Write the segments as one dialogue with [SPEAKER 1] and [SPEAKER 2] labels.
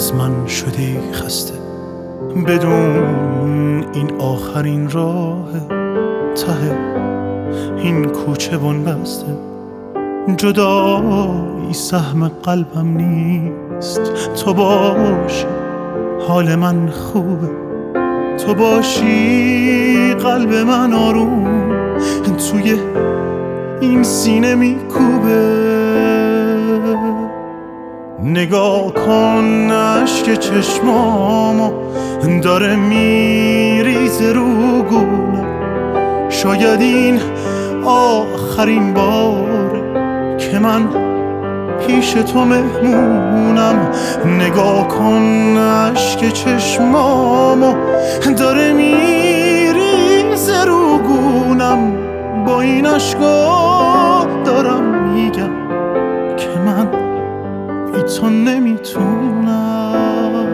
[SPEAKER 1] از من شدی خسته، بدون این آخرین راه ته این کوچه بنبسته. جدایی سهم قلبم نیست، تو باشی حال من خوبه، تو باشی قلب من آروم توی این سینه میکوبه. نگاه کن اشک چشمامو داره میریزه رو گونم، شاید این آخرین باره که من پیش تو مهمونم. نگاه کن اشک چشمامو داره میریزه رو گونم، با این اشکا دارم میگم که من بی تو نمیتونم.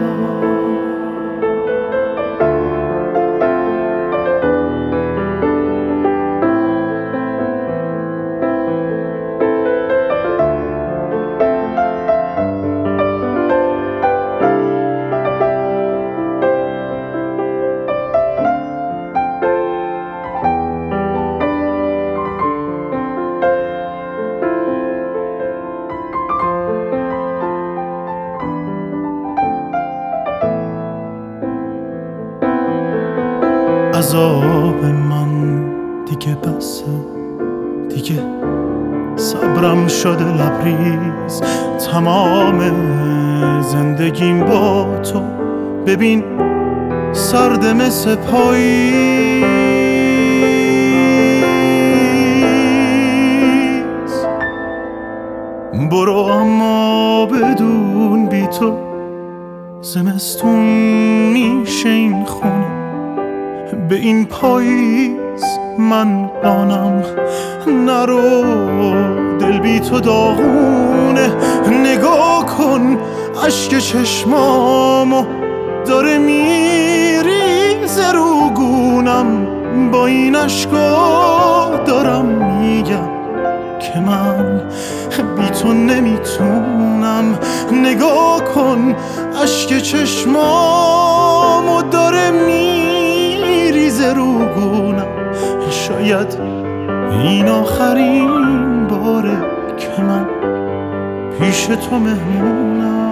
[SPEAKER 1] عذاب من دیگه بسه، دیگه صبرم شده لبریز، تمام زندگیم با تو ببین سرد مثل پاییز. برو اما بدون بی تو زمستون میشه این خونه، به این پاییز من قانم نرو، دل بی تو داغونه. نگاه کن اشک چشمامو داره میریزه رو گونم، با این اشکا دارم میگم که من بی تو نمیتونم. نگاه کن اشک چشمامو داره میریزه رو گونم، شاید این آخرین باره که من پیش تو مهمونم.